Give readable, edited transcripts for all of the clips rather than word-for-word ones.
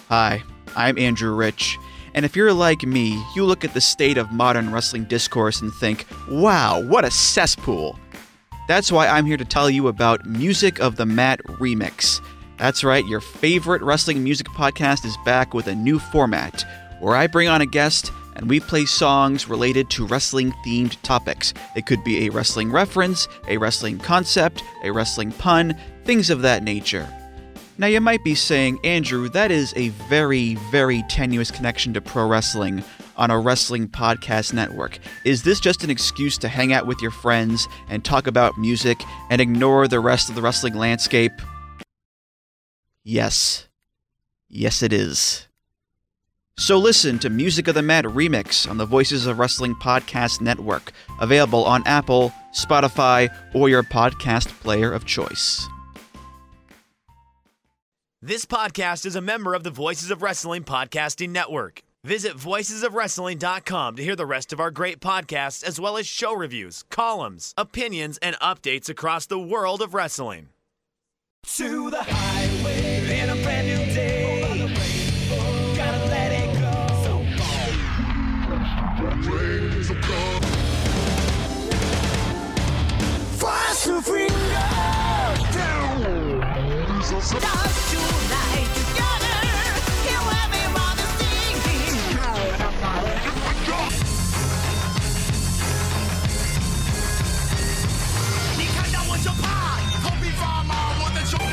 Hi, I'm Andrew Rich, and if you're like me, you look at the state of modern wrestling discourse and think, wow, what a cesspool. That's why I'm here to tell you about Music of the Mat Remix. That's right, your favorite wrestling music podcast is back with a new format, where I bring on a guest and we play songs related to wrestling-themed topics. It could be a wrestling reference, a wrestling concept, a wrestling pun, things of that nature. Now you might be saying, Andrew, that is a very, very tenuous connection to pro wrestling on a wrestling podcast network. Is this just an excuse to hang out with your friends and talk about music and ignore the rest of the wrestling landscape? Yes. Yes, it is. So listen to Music of the Mat Remix on the Voices of Wrestling Podcast Network, available on Apple, Spotify, or your podcast player of choice. This podcast is a member of the Voices of Wrestling Podcasting Network. Visit voicesofwrestling.com to hear the rest of our great podcasts, as well as show reviews, columns, opinions, and updates across the world of wrestling. To the highway in a brand new day. Gotta let it go. Fast to freedom. Stars tonight together. Hear everybody singing. 你看到我就怕，头皮发麻，我的手。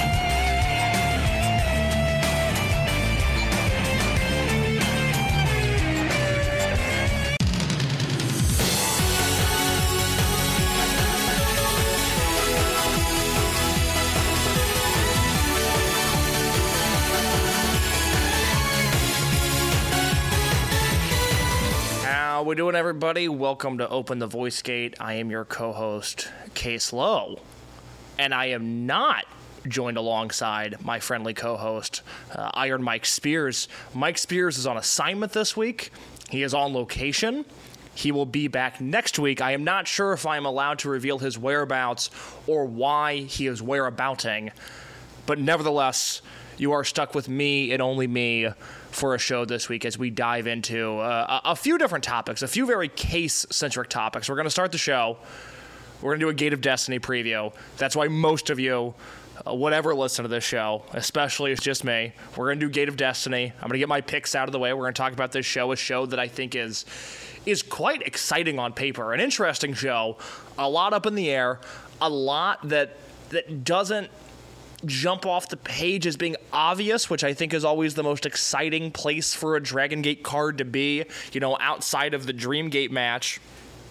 How we doing, everybody? Welcome to Open the Voice Gate. I am your co-host, Case Lowe, and I am not joined alongside my friendly co-host, Iron Mike Spears. Mike Spears is on assignment this week. He is on location. He will be back next week. I am not sure if I am allowed to reveal his whereabouts or why he is whereabouting, but nevertheless, you are stuck with me and only me for a show this week as we dive into a few different topics, a few very case-centric topics. We're going to start the show. We're going to do a Gate of Destiny preview. That's why most of you would ever listen to this show, especially if it's just me. We're going to do Gate of Destiny. I'm going to get my picks out of the way. We're going to talk about this show, a show that I think is quite exciting on paper, an interesting show, a lot up in the air, a lot that doesn't jump off the page as being obvious, which I think is always the most exciting place for a Dragon Gate card to be, outside of the Dream Gate match.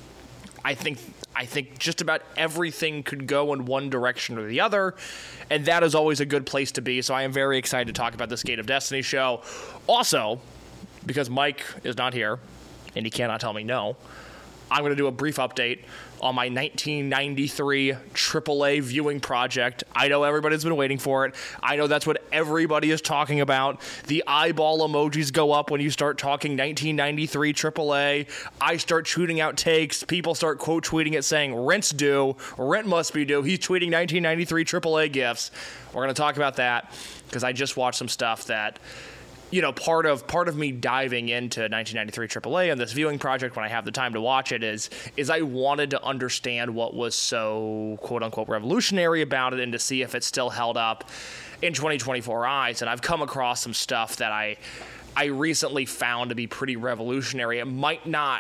I think just about everything could go in one direction or the other, and that is always a good place to be, so I am very excited to talk about this Gate of Destiny show. Also, because Mike is not here, and he cannot tell me no, I'm going to do a brief update on my 1993 AAA viewing project. I know everybody's been waiting for it. I know that's what everybody is talking about. The eyeball emojis go up when you start talking 1993 AAA. I start shooting out takes. People start quote tweeting it saying, "Rent's due. Rent must be due." He's tweeting 1993 AAA gifs. We're going to talk about that because I just watched some stuff that, part of me diving into 1993 AAA and this viewing project when I have the time to watch it is I wanted to understand what was so quote-unquote revolutionary about it and to see if it still held up in 2024 eyes. And I've come across some stuff that I recently found to be pretty revolutionary. It might not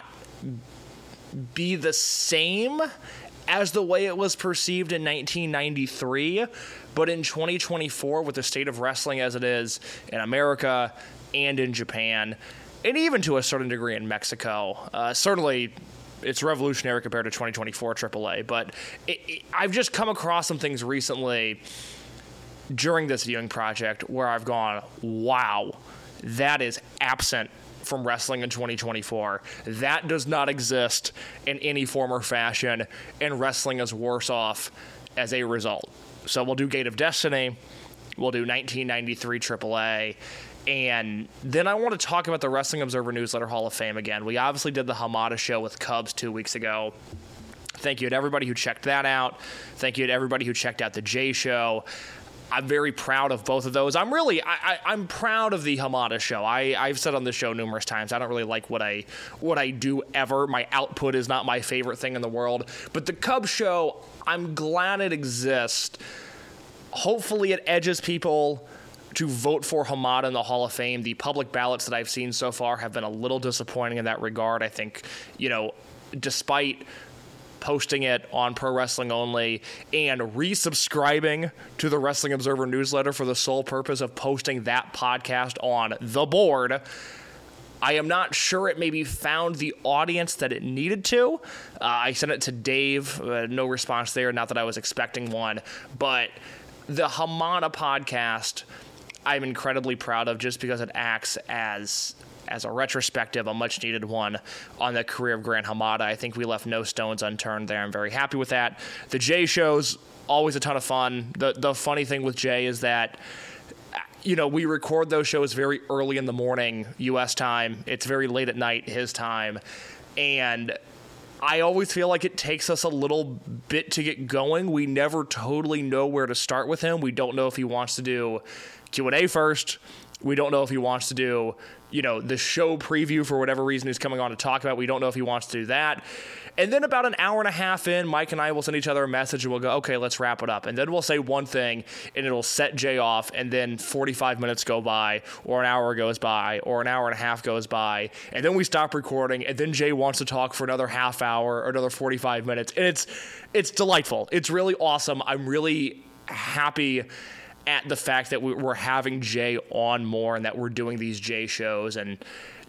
be the same as the way it was perceived in 1993, but in 2024, with the state of wrestling as it is in America and in Japan, and even to a certain degree in Mexico, certainly it's revolutionary compared to 2024 AAA, but I've just come across some things recently during this viewing project where I've gone, wow, that is absent from wrestling in 2024. That does not exist in any form or fashion, and wrestling is worse off as a result. So we'll do Gate of Destiny, we'll do 1993 AAA, and then I want to talk about the Wrestling Observer Newsletter Hall of Fame again. We obviously did the Hamada show with Cubs 2 weeks ago. Thank you to everybody who checked that out. Thank you to everybody who checked out the J Show. I'm very proud of both of those. I'm proud of the Hamada show. I've said on this show numerous times, I don't really like what I do ever. My output is not my favorite thing in the world. But the Cubs show, I'm glad it exists. Hopefully it edges people to vote for Hamada in the Hall of Fame. The public ballots that I've seen so far have been a little disappointing in that regard. I think, despite posting it on Pro Wrestling Only and resubscribing to the Wrestling Observer newsletter for the sole purpose of posting that podcast on the board, I am not sure it maybe found the audience that it needed to. I sent it to Dave, no response there, not that I was expecting one, but the Hamada podcast I'm incredibly proud of just because it acts as a retrospective, a much-needed one on the career of Grant Hamada. I think we left no stones unturned there. I'm very happy with that. The Jay show's always a ton of fun. The funny thing with Jay is that, we record those shows very early in the morning, U.S. time. It's very late at night, his time. And I always feel like it takes us a little bit to get going. We never totally know where to start with him. We don't know if he wants to do Q&A first. We don't know if he wants to do, the show preview for whatever reason he's coming on to talk about. We don't know if he wants to do that. And then about an hour and a half in, Mike and I will send each other a message and we'll go, okay, let's wrap it up. And then we'll say one thing and it'll set Jay off, and then 45 minutes go by, or an hour goes by, or an hour and a half goes by, and then we stop recording, and then Jay wants to talk for another half hour or another 45 minutes. And it's delightful. It's really awesome. I'm really happy at the fact that we're having Jay on more and that we're doing these Jay shows. And,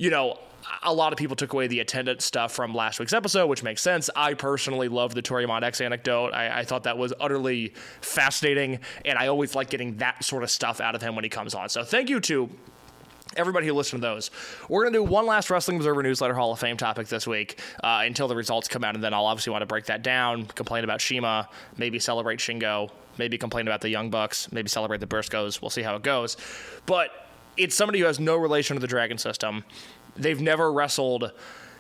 a lot of people took away the attendance stuff from last week's episode, which makes sense. I personally love the Toriyama X anecdote. I thought that was utterly fascinating, and I always like getting that sort of stuff out of him when he comes on. So thank you to everybody who listened to those. We're going to do one last Wrestling Observer Newsletter Hall of Fame topic this week until the results come out, and then I'll obviously want to break that down, complain about CIMA, maybe celebrate Shingo, maybe complain about the Young Bucks, maybe celebrate the Briscoes. We'll see how it goes. But it's somebody who has no relation to the Dragon System. They've never wrestled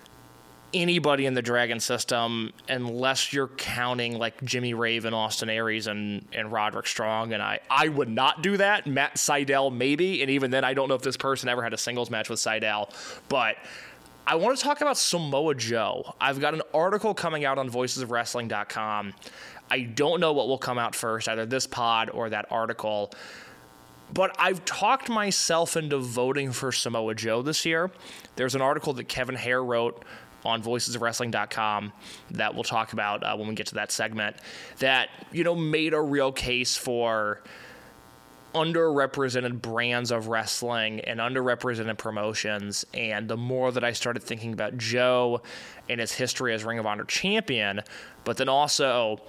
anybody in the Dragon System unless you're counting like Jimmy Raven, Austin Aries, and Roderick Strong. And I would not do that. Matt Seidel, maybe. And even then, I don't know if this person ever had a singles match with Seidel. But I want to talk about Samoa Joe. I've got an article coming out on voicesofwrestling.com. I don't know what will come out first, either this pod or that article. But I've talked myself into voting for Samoa Joe this year. There's an article that Kevin Hare wrote on voicesofwrestling.com that we'll talk about when we get to that segment that, made a real case for underrepresented brands of wrestling and underrepresented promotions. And the more that I started thinking about Joe and his history as Ring of Honor champion, but then also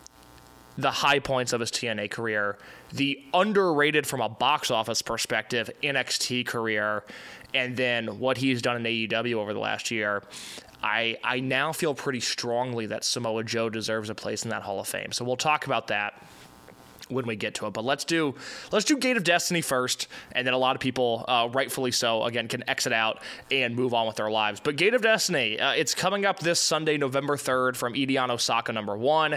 the high points of his TNA career, the underrated from a box office perspective NXT career, and then what he's done in AEW over the last year, I now feel pretty strongly that Samoa Joe deserves a place in that Hall of Fame. So we'll talk about that when we get to it. But let's do Gate of Destiny first, and then a lot of people, rightfully so, again, can exit out and move on with their lives. But Gate of Destiny, it's coming up this Sunday, November 3rd, from Edion Osaka #1.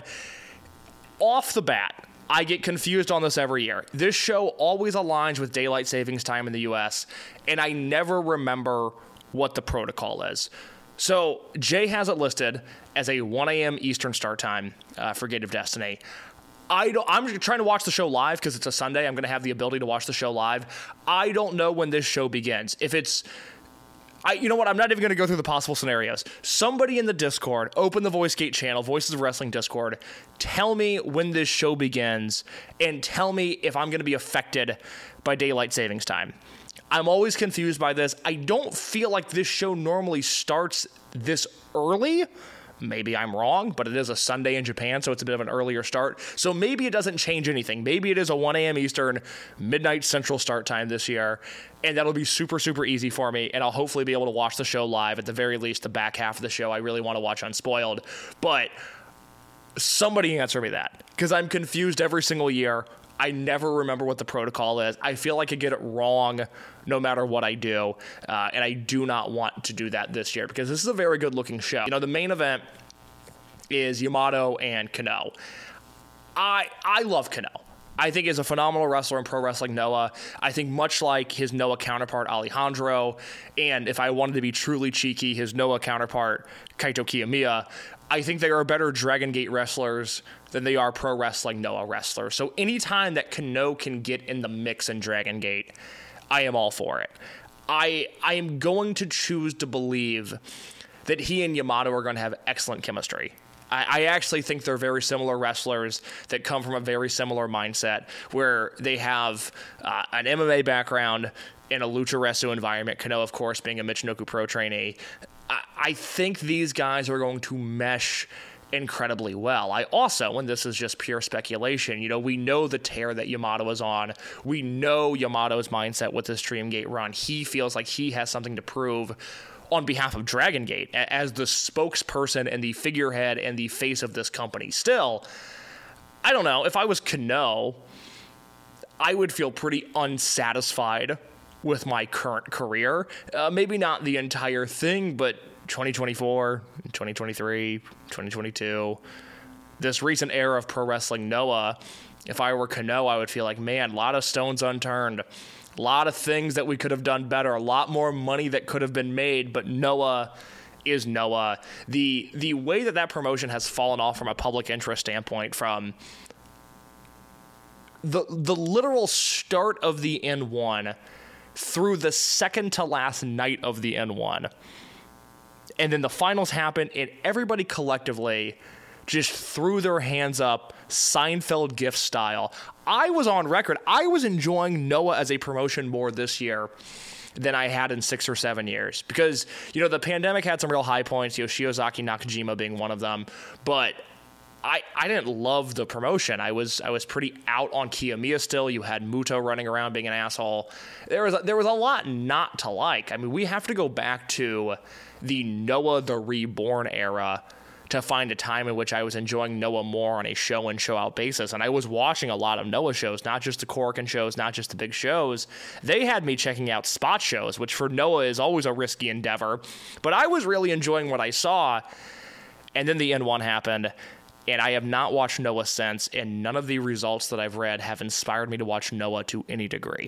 Off the bat, I get confused on this every year. This show always aligns with daylight savings time in the U.S., and I never remember what the protocol is. So Jay has it listed as a 1 a.m. Eastern start time for Gate of Destiny. I'm trying to watch the show live because it's a Sunday. I'm going to have the ability to watch the show live. I don't know when this show begins. If it's... you know what? I'm not even going to go through the possible scenarios. Somebody in the Discord, open the VoiceGate channel, Voices of Wrestling Discord, tell me when this show begins, and tell me if I'm going to be affected by daylight savings time. I'm always confused by this. I don't feel like this show normally starts this early. Maybe I'm wrong, but it is a Sunday in Japan, so it's a bit of an earlier start. So maybe it doesn't change anything. Maybe it is a 1 a.m. Eastern, midnight Central start time this year, and that'll be super, super easy for me, and I'll hopefully be able to watch the show live. At the very least, the back half of the show I really want to watch unspoiled. But somebody answer me that, because I'm confused every single year. I never remember what the protocol is. I feel like I get it wrong no matter what I do, and I do not want to do that this year because this is a very good-looking show. The main event is Yamato and Kano. I love Kano. I think is a phenomenal wrestler in pro wrestling, Noah. I think much like his Noah counterpart, Alejandro, and if I wanted to be truly cheeky, his Noah counterpart, Kaito Kiyomiya, I think they are better Dragon Gate wrestlers than they are pro wrestling Noah wrestlers. So anytime that Kano can get in the mix in Dragon Gate, I am all for it. I am going to choose to believe that he and Yamato are going to have excellent chemistry. I actually think they're very similar wrestlers that come from a very similar mindset where they have an MMA background in a Lucha Resu environment, Kano, of course, being a Michinoku Pro trainee. I think these guys are going to mesh incredibly well. I also, and this is just pure speculation, we know the tear that Yamato is on. We know Yamato's mindset with this Dreamgate run. He feels like he has something to prove on behalf of Dragon Gate as the spokesperson and the figurehead and the face of this company. Still, I don't know. If I was Kano, I would feel pretty unsatisfied with my current career. Maybe not the entire thing, but 2024, 2023, 2022, this recent era of pro wrestling Noah, if I were Kano, I would feel like, man, a lot of stones unturned. A lot of things that we could have done better, a lot more money that could have been made, but Noah is Noah. The way that promotion has fallen off from a public interest standpoint from the literal start of the N1 through the second to last night of the N1, and then the finals happened, and everybody collectively just threw their hands up, Seinfeld gift style. I was on record. I was enjoying Noah as a promotion more this year than I had in 6 or 7 years. Because, the pandemic had some real high points, Shiozaki Nakajima being one of them. But I didn't love the promotion. I was pretty out on Kiyomiya still. You had Muto running around being an asshole. There was a lot not to like. I mean, we have to go back to the Noah the Reborn era to find a time in which I was enjoying Noah more on a show in, show out basis. And I was watching a lot of Noah shows, not just the Korakuen shows, not just the big shows. They had me checking out spot shows, which for Noah is always a risky endeavor. But I was really enjoying what I saw. And then the N1 happened, and I have not watched Noah since, and none of the results that I've read have inspired me to watch Noah to any degree.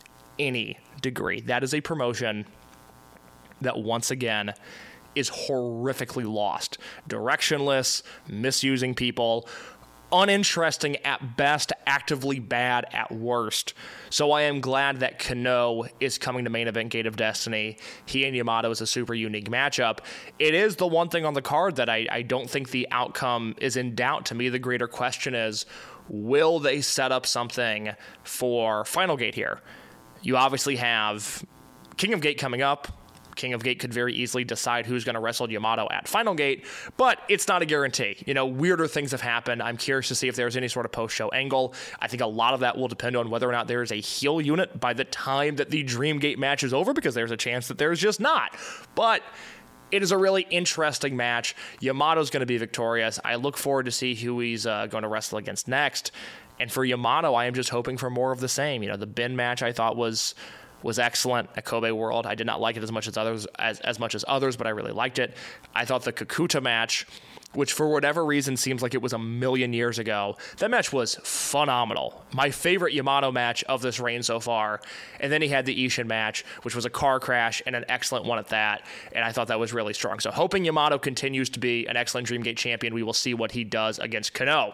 Any degree. That is a promotion that, once again, is horrifically lost, directionless, misusing people, uninteresting at best, actively bad at worst. So I am glad that Kano is coming to Main Event Gate of Destiny. He and Yamato is a super unique matchup. It is the one thing on the card that I don't think the outcome is in doubt. To me, the greater question is, will they set up something for Final Gate here? You obviously have King of Gate coming up. King of Gate could very easily decide who's going to wrestle Yamato at Final Gate, but it's not a guarantee. Weirder things have happened. I'm curious to see if there's any sort of post-show angle. I think a lot of that will depend on whether or not there is a heel unit by the time that the Dream Gate match is over, because there's a chance that there's just not. But it is a really interesting match. Yamato's going to be victorious. I look forward to see who he's going to wrestle against next. And for Yamato, I am just hoping for more of the same. The Ben match I thought was excellent at Kobe World. I did not like it as much as others, but I really liked it. I thought the Kakuta match, which for whatever reason seems like it was a million years ago, that match was phenomenal. My favorite Yamato match of this reign so far. And then he had the Ishin match, which was a car crash and an excellent one at that. And I thought that was really strong. So hoping Yamato continues to be an excellent Dreamgate champion, we will see what he does against Kano.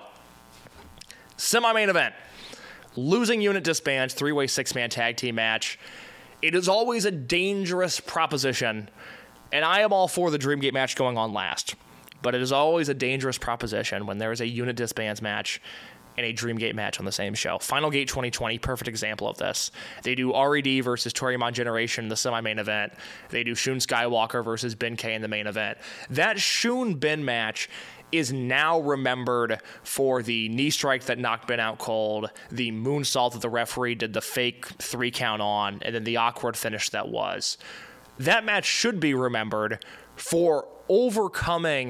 Semi-main event. Losing unit disbands, 3-way 6-man tag team match. It is always a dangerous proposition, and I am all for the Dreamgate match going on last. But it is always a dangerous proposition when there is a unit disbands match and a Dreamgate match on the same show. Final Gate 2020, perfect example of this. They do RED versus Toryumon Generation in the semi-main event. They do Shun Skywalker versus Ben K in the main event. That Shun-Ben match is now remembered for the knee strike that knocked Ben out cold, the moonsault that the referee did the fake 3 count on, and then the awkward finish that was. That match should be remembered for overcoming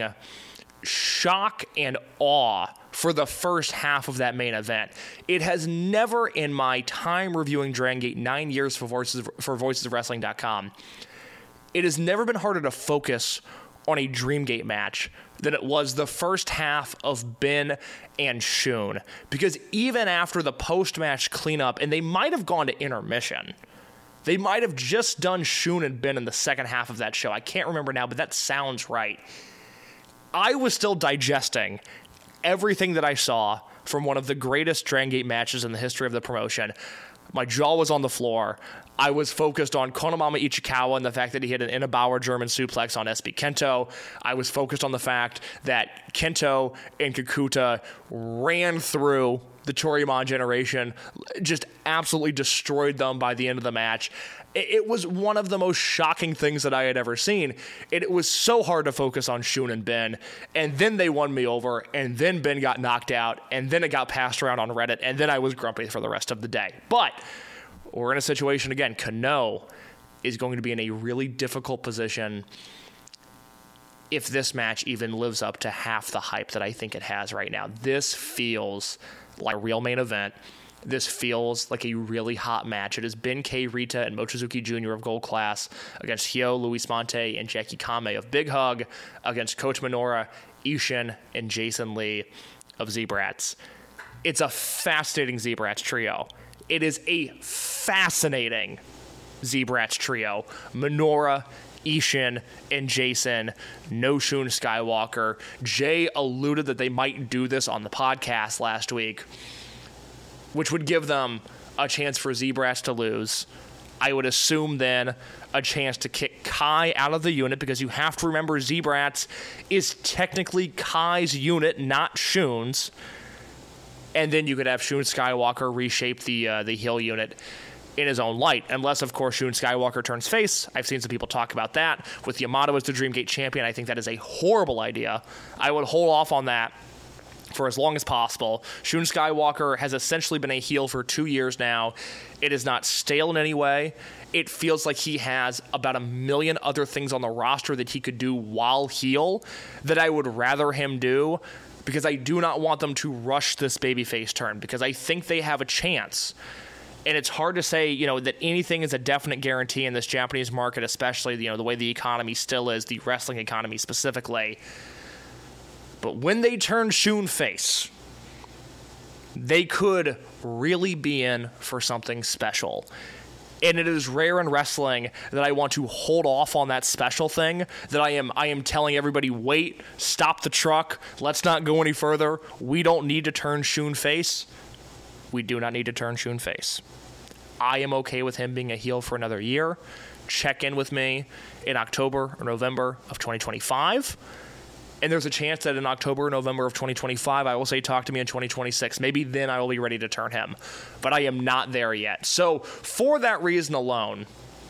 shock and awe for the first half of that main event. It has never, in my time reviewing Dragon Gate 9 years for VoicesOfWrestling.com, it has never been harder to focus on a Dreamgate match than it was the first half of Ben and Shun. Because even after the post-match cleanup, and they might have gone to intermission, they might have just done Shun and Ben in the second half of that show. I can't remember now, but that sounds right. I was still digesting everything that I saw from one of the greatest Dragon Gate matches in the history of the promotion. My jaw was on the floor. I was focused on Konomama Ichikawa and the fact that he hit an Inabauer German suplex on SB Kento. I was focused on the fact that Kento and Kakuta ran through the Toryumon generation, just absolutely destroyed them by the end of the match. It was one of the most shocking things that I had ever seen. It was so hard to focus on Shun and Ben, and then they won me over, and then Ben got knocked out, and then it got passed around on Reddit, and then I was grumpy for the rest of the day. But we're in a situation again. Kano is going to be in a really difficult position if this match even lives up to half the hype that I think it has right now. This feels like a real main event. This feels like a really hot match. It is Ben K, Rita, and Mochizuki Jr. of Gold Class against Hyo, Luis Mante, and Jackie Kame of Big Hug against Coach Minoura, Ishin, and Jason Lee of Z-Brats. It's a fascinating Z-Brats trio. It is a fascinating Z-Brats trio. Minoura, Ishin, and Jason, no Shun Skywalker. Jay alluded that they might do this on the podcast last week, which would give them a chance for Z-Brats to lose. I would assume then a chance to kick Kai out of the unit, because you have to remember Z-Brats is technically Kai's unit, not Shun's. And then you could have Shun Skywalker reshape the heel unit in his own light, unless, of course, Shun Skywalker turns face. I've seen some people talk about that. With Yamato as the Dreamgate champion, I think that is a horrible idea. I would hold off on that for as long as possible. Shun Skywalker has essentially been a heel for 2 years now. It is not stale in any way. It feels like he has about a million other things on the roster that he could do while heel that I would rather him do, because I do not want them to rush this babyface turn, because I think they have a chance. And it's hard to say, that anything is a definite guarantee in this Japanese market, especially, the way the economy still is, the wrestling economy specifically. But when they turn Shun face, they could really be in for something special. And it is rare in wrestling that I want to hold off on that special thing, that I am telling everybody, wait, stop the truck, let's not go any further. We don't need to turn Shun face. We do not need to turn Shun face. I am okay with him being a heel for another year. Check in with me in October or November of 2025. And there's a chance that in October or November of 2025, I will say, talk to me in 2026. Maybe then I will be ready to turn him. But I am not there yet. So for that reason alone,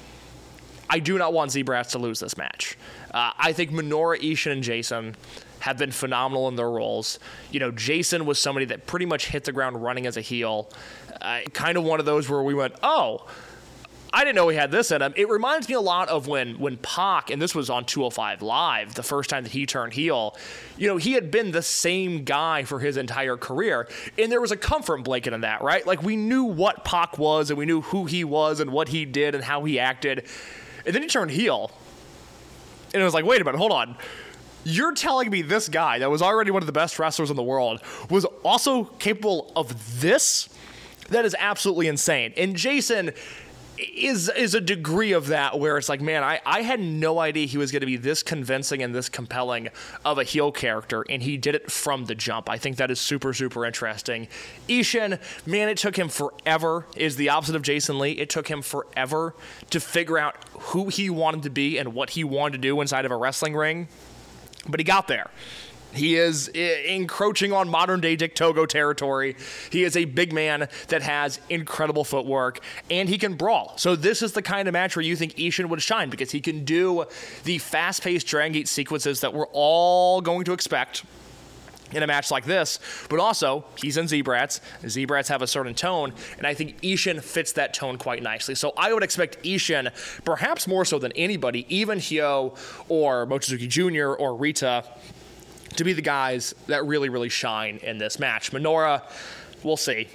I do not want Z-Brats to lose this match. I think Minoura, Ishin, and Jason have been phenomenal in their roles. Jason was somebody that pretty much hit the ground running as a heel. Kind of one of those where we went, oh, I didn't know he had this in him. It reminds me a lot of when Pac, and this was on 205 Live, the first time that he turned heel, he had been the same guy for his entire career, and there was a comfort blanket in that, right? Like, we knew what Pac was, and we knew who he was, and what he did, and how he acted, and then he turned heel, and it was like, wait a minute, hold on. You're telling me this guy that was already one of the best wrestlers in the world was also capable of this? That is absolutely insane. And Jason is a degree of that where it's like, man, I had no idea he was going to be this convincing and this compelling of a heel character, and he did it from the jump. I think that is super, super interesting. Ishin, man, it took him forever, is the opposite of Jason Lee. It took him forever to figure out who he wanted to be and what he wanted to do inside of a wrestling ring, but he got there. He is encroaching on modern-day Dick Togo territory. He is a big man that has incredible footwork, and he can brawl. So this is the kind of match where you think Ishin would shine, because he can do the fast-paced Dragon Gate sequences that we're all going to expect in a match like this, but also, he's in Z-Brats. Z-Brats have a certain tone, and I think Ishin fits that tone quite nicely. So I would expect Ishin, perhaps more so than anybody, even Hyo or Mochizuki Jr. or Rita, to be the guys that really, really shine in this match. Minoura, we'll see.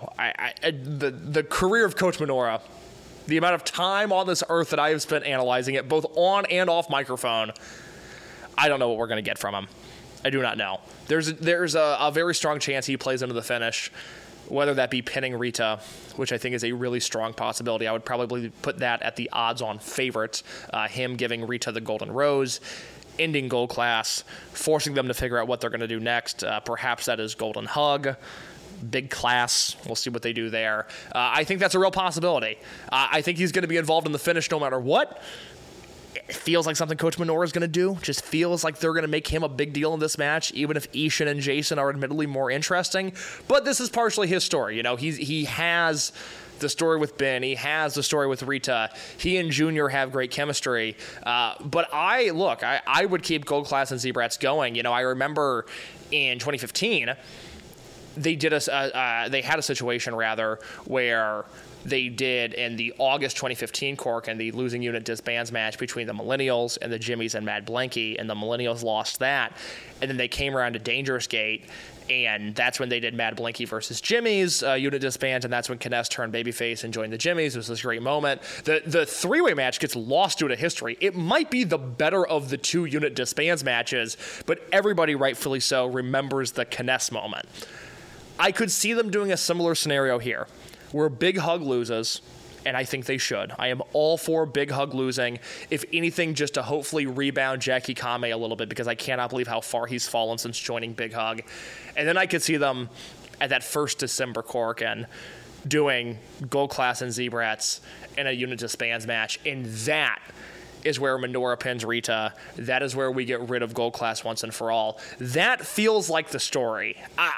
The career of Coach Minoura, the amount of time on this earth that I have spent analyzing it, both on and off microphone, I don't know what we're going to get from him. I do not know. There's a very strong chance he plays into the finish, whether that be pinning Rita, which I think is a really strong possibility. I would probably put that at the odds-on favorite, him giving Rita the Golden Rose, ending Gold Class, forcing them to figure out what they're going to do next. Perhaps that is Golden Hug, Big Class. We'll see what they do there. I think that's a real possibility. I think he's going to be involved in the finish no matter what. It feels like something Coach Minoura is going to do. Just feels like they're going to make him a big deal in this match, even if Ishin and Jason are admittedly more interesting. But this is partially his story. He has the story with Ben. He has the story with Rita. He and Junior have great chemistry. But I would keep Gold Class and Z-Brats going. I remember in 2015, they had a situation where they did in the August 2015 Cork and the losing unit disbands match between the Millennials and the Jimmies and Mad Blanky, and the Millennials lost that. And then they came around to Dangerous Gate, and that's when they did Mad Blanky versus Jimmy's unit disbands, and that's when Kness turned babyface and joined the Jimmies. It was this great moment. The three-way match gets lost due to history. It might be the better of the two unit disbands matches, but everybody, rightfully so, remembers the Kness moment. I could see them doing a similar scenario here, where Big Hug loses, and I think they should. I am all for Big Hug losing, if anything, just to hopefully rebound Jackie Kame a little bit, because I cannot believe how far he's fallen since joining Big Hug. And then I could see them at that first December Cork and doing Gold Class and Z-Brats in a unit disbands match, and that is where Minoura pins Rita. That is where we get rid of Gold Class once and for all. That feels like the story.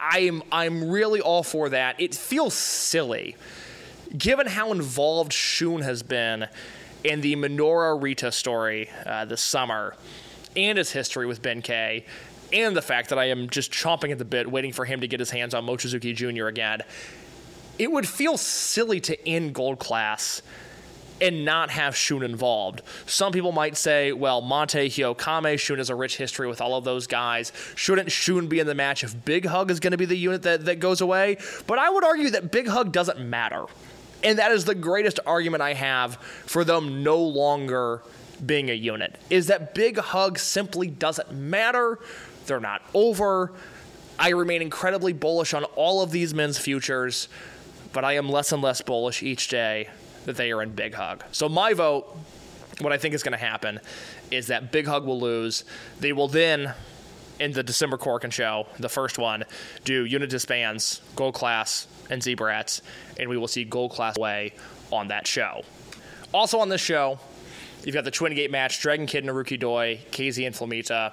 I'm really all for that. It feels silly, given how involved Shun has been in the Minoura Rita story this summer, and his history with Ben K, and the fact that I am just chomping at the bit, waiting for him to get his hands on Mochizuki Jr. again. It would feel silly to end Gold Class and not have Shun involved. Some people might say, well, Monte, Hyo, Kame, Shun has a rich history with all of those guys. Shouldn't Shun be in the match if Big Hug is going to be the unit that goes away? But I would argue that Big Hug doesn't matter. And that is the greatest argument I have for them no longer being a unit, is that Big Hug simply doesn't matter. They're not over. I remain incredibly bullish on all of these men's futures, but I am less and less bullish each day that they are in Big Hug. So my vote, what I think is going to happen, is that Big Hug will lose. They will then, in the December Corkin show, the first one, do unit disbands, Gold Class, and Z-Brats, and we will see Gold Class away on that show. Also on this show, you've got the Twin Gate match, Dragon Kid, Naruki Doi, KZ, and Flamita.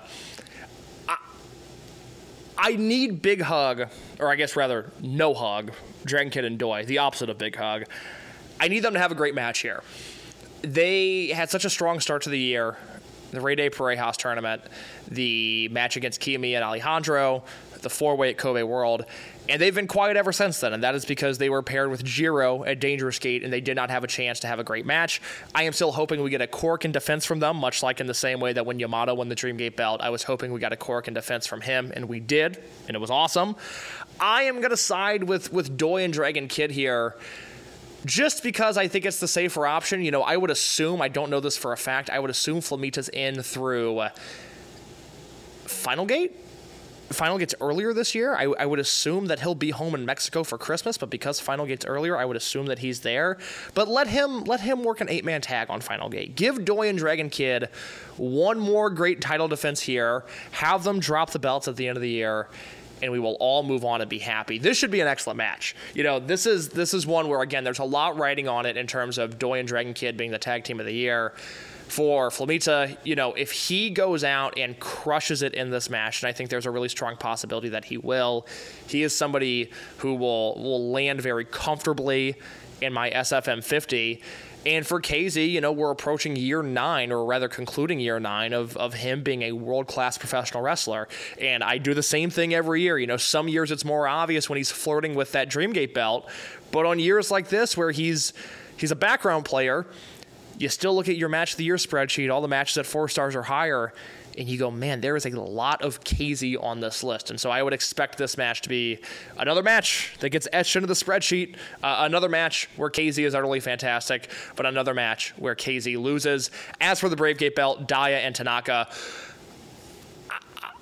I need Big Hug, or I guess rather no hug, Dragon Kid and Doi, the opposite of Big Hug. I need them to have a great match here. They had such a strong start to the year. The Rey Day Parejas tournament, the match against Kiyomiya and Alejandro, the four-way at Kobe World, and they've been quiet ever since then, and that is because they were paired with Jiro at Dangerous Gate, and they did not have a chance to have a great match. I am still hoping we get a Cork in defense from them, much like in the same way that when Yamato won the Dream Gate belt, I was hoping we got a Cork in defense from him, and we did, and it was awesome. I am going to side with Doi and Dragon Kid here, just because I think it's the safer option. I would assume, I don't know this for a fact, I would assume Flamita's in through Final Gate? Final Gate's earlier this year. I would assume that he'll be home in Mexico for Christmas, but because Final Gate's earlier, I would assume that he's there. But let him work an 8-man tag on Final Gate. Give Doi and Dragon Kid one more great title defense here. Have them drop the belts at the end of the year, and we will all move on and be happy. This should be an excellent match. This is one where, again, there's a lot riding on it in terms of Doi and Dragon Kid being the tag team of the year. For Flamita, if he goes out and crushes it in this match, and I think there's a really strong possibility that he will, he is somebody who will land very comfortably in my SFM 50. And for KZ, we're approaching year 9, or rather concluding year 9 of him being a world-class professional wrestler. And I do the same thing every year. Some years it's more obvious when he's flirting with that Dreamgate belt. But on years like this where he's a background player, you still look at your match of the year spreadsheet, all the matches at 4 stars or higher, and you go, man, there is a lot of KZ on this list. And so I would expect this match to be another match that gets etched into the spreadsheet, another match where KZ is utterly fantastic, but another match where KZ loses. As for the Brave Gate belt, Daya and Tanaka,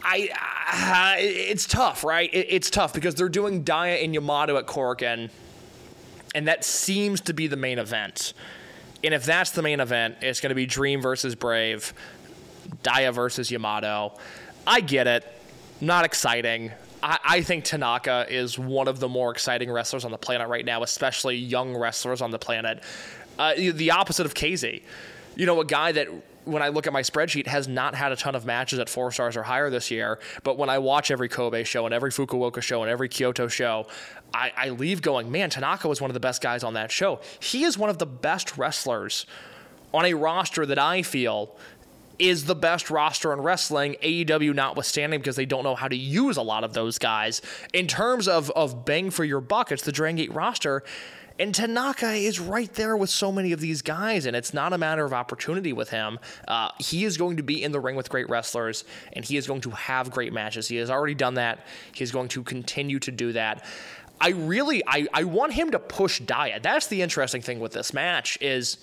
It's tough, right? It's tough because they're doing Daya and Yamato at Korakuen, and that seems to be the main event. And if that's the main event, it's going to be Dream versus Brave, Daya versus Yamato. I get it. Not exciting. I think Tanaka is one of the more exciting wrestlers on the planet right now, especially young wrestlers on the planet. The opposite of KZ. You know, a guy that, when I look at my spreadsheet, has not had a ton of matches at 4 stars or higher this year, but when I watch every Kobe show and every Fukuoka show and every Kyoto show, I leave going, man, Tanaka was one of the best guys on that show. He is one of the best wrestlers on a roster that I feel is the best roster in wrestling, AEW notwithstanding, because they don't know how to use a lot of those guys. In terms of bang for your buck, it's the Dragon Gate roster, and Tanaka is right there with so many of these guys, and it's not a matter of opportunity with him. He is going to be in the ring with great wrestlers, and he is going to have great matches. He has already done that. He's going to continue to do that. I want him to push Daya. That's the interesting thing with this match is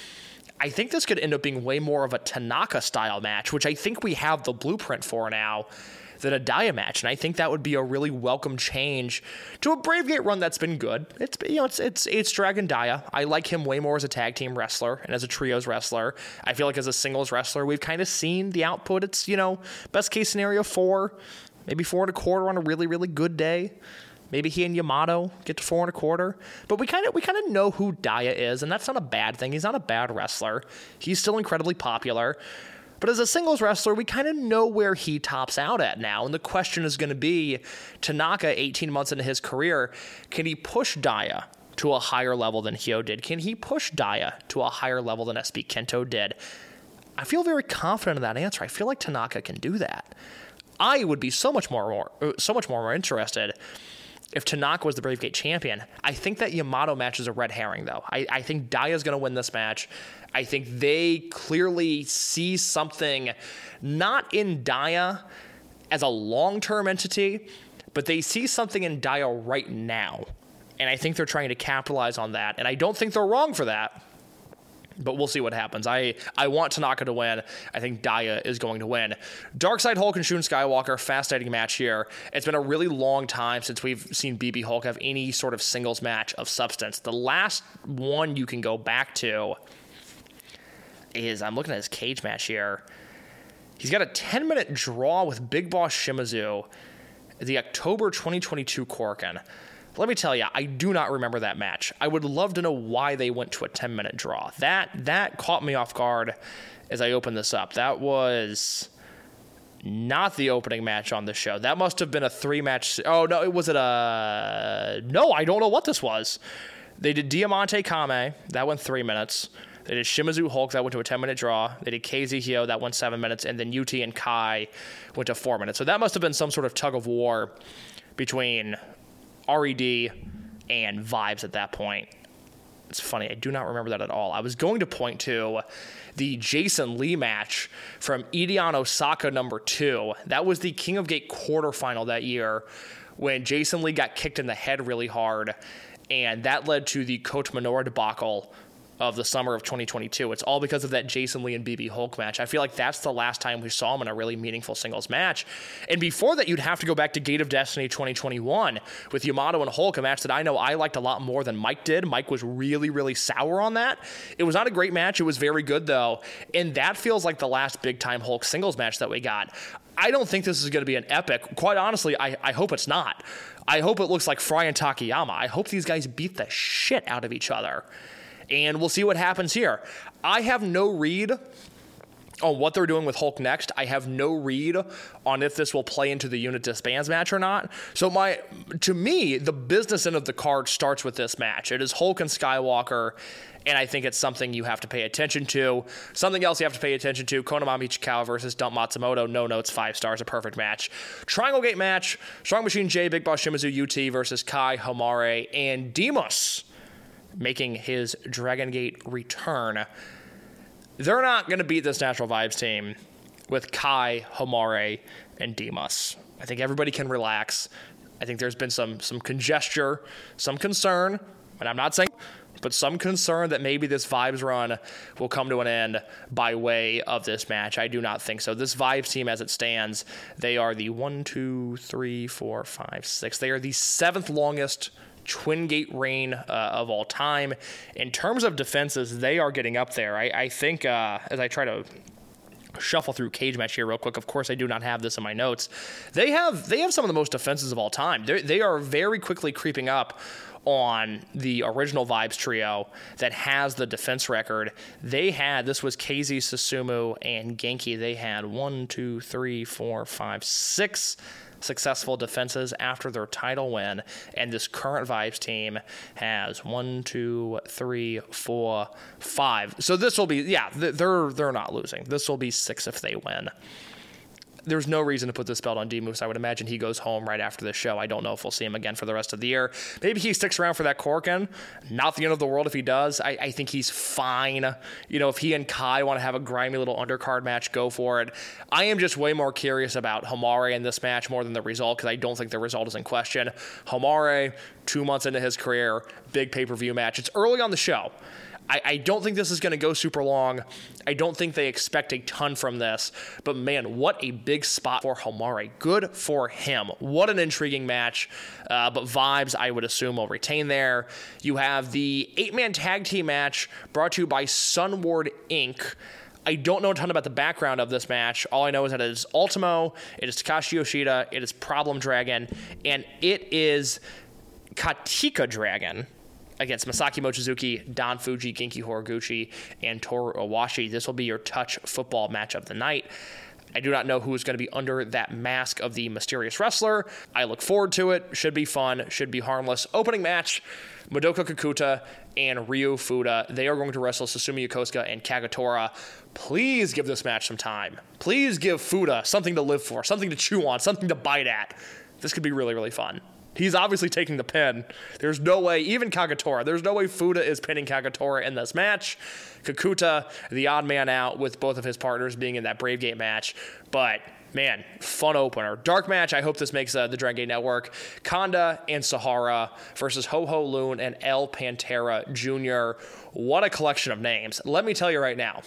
I think this could end up being way more of a Tanaka-style match, which I think we have the blueprint for now, than a Daya match, and I think that would be a really welcome change to a Brave Gate run that's been good. It's Dragon Daya. I like him way more as a tag team wrestler and as a trios wrestler. I feel like as a singles wrestler, we've kind of seen the output. It's, best case scenario 4, maybe 4.25 on a really, really good day. Maybe he and Yamato get to 4.25. But we kind of know who Daya is, and that's not a bad thing. He's not a bad wrestler. He's still incredibly popular. But as a singles wrestler, we kind of know where he tops out at now. And the question is going to be, Tanaka, 18 months into his career, can he push Daya to a higher level than Hyo did? Can he push Daya to a higher level than SB Kento did? I feel very confident in that answer. I feel like Tanaka can do that. I would be so much more interested if Tanaka was the Brave Gate champion. I think that Yamato match is a red herring, though. I think Daya's going to win this match. I think they clearly see something not in Daya as a long-term entity, but they see something in Daya right now. And I think they're trying to capitalize on that. And I don't think they're wrong for that. But we'll see what happens. I want Tanaka to win. I think Daya is going to win. Darkside Hulk and Shun Skywalker, fascinating match here. It's been a really long time since we've seen BB Hulk have any sort of singles match of substance. The last one you can go back to is, I'm looking at his cage match here. He's got a 10-minute draw with Big Boss Shimizu at the October 2022 Korakuen. Let me tell you, I do not remember that match. I would love to know why they went to a 10-minute draw. That caught me off guard as I opened this up. That was not the opening match on the show. That must have been a 3-match. Oh, no, no, I don't know what this was. They did Diamante Kame. That went 3 minutes. They did Shimizu Hulk. That went to a 10-minute draw. They did KZ Hyo. That went 7 minutes. And then UT and Kai went to 4 minutes. So that must have been some sort of tug of war between RED and Vibes at that point. It's funny, I do not remember that at all. I was going to point to the Jason Lee match from Edion Osaka number 2. That was the King of Gate quarterfinal that year when Jason Lee got kicked in the head really hard, and that led to the Kota Minoura debacle of the summer of 2022. It's all because of that Jason Lee and BB Hulk match. I feel like that's the last time we saw him in a really meaningful singles match. And before that, you'd have to go back to Gate of Destiny 2021 with Yamato and Hulk, a match that I know I liked a lot more than Mike did. Mike was really, really sour on that. It was not a great match. It was very good, though. And that feels like the last big-time Hulk singles match that we got. I don't think this is going to be an epic. Quite honestly, I hope it's not. I hope it looks like Fry and Takayama. I hope these guys beat the shit out of each other. And we'll see what happens here. I have no read on what they're doing with Hulk next. I have no read on if this will play into the unit disbands match or not. So to me, the business end of the card starts with this match. It is Hulk and Skywalker, and I think it's something you have to pay attention to. Something else you have to pay attention to, Konami Ichikawa versus Dump Matsumoto. No notes, 5 stars, a perfect match. Triangle Gate match, Strong Machine J, Big Boss Shimizu UT versus Kai, Homare, and Demus, making his Dragon Gate return. They're not going to beat this Natural Vibes team with Kai, Homare, and Demus. I think everybody can relax. I think there's been some congestion, some concern, and I'm not saying, but some concern that maybe this Vibes run will come to an end by way of this match. I do not think so. This Vibes team, as it stands, they are the 1, 2, 3, 4, 5, 6. They are the 7th longest Twin Gate reign of all time. In terms of defenses, they are getting up there. I think as I try to shuffle through Cage Match here real quick, of course I do not have this in my notes, they have some of the most defenses of all time. They are very quickly creeping up on the original Vibes trio that has the defense record. This was KZ, Susumu, and Genki. They had 1, 2, 3, 4, 5, 6 successful defenses after their title win, and this current Vibes team has 1, 2, 3, 4, 5. So this will be, they're not losing. This will be 6 if they win. There's no reason to put this belt on D-Moose. I would imagine he goes home right after this show. I don't know if we'll see him again for the rest of the year. Maybe he sticks around for that Korakuen. Not the end of the world if he does. I think he's fine. If he and Kai want to have a grimy little undercard match, go for it. I am just way more curious about Homare in this match more than the result, because I don't think the result is in question. Homare, 2 months into his career, big pay-per-view match. It's early on the show. I don't think this is going to go super long. I don't think they expect a ton from this. But, man, what a big spot for Homare. Good for him. What an intriguing match. But Vibes, I would assume, will retain there. You have the 8-man tag team match brought to you by Sunward Inc. I don't know a ton about the background of this match. All I know is that it is Ultimo, it is Takashi Yoshida, it is Problem Dragon, and it is Katika Dragon against Masaki Mochizuki, Don Fuji, Genki Horiguchi, and Toru Owashi. This will be your touch football match of the night. I do not know who is going to be under that mask of the mysterious wrestler. I look forward to it. Should be fun. Should be harmless. Opening match, Madoka Kakuta and Ryu Fuda. They are going to wrestle Susumu Yokosuka and Kagetora. Please give this match some time. Please give Fuda something to live for, something to chew on, something to bite at. This could be really, really fun. He's obviously taking the pin. There's no way, even Kagetora, there's no way Fuda is pinning Kagetora in this match. Kakuta, the odd man out with both of his partners being in that Brave Gate match. But, man, fun opener. Dark match, I hope this makes the Dragon Gate Network. Kanda and Sahara versus Ho-Ho Loon and El Pantera Jr. What a collection of names. Let me tell you right now,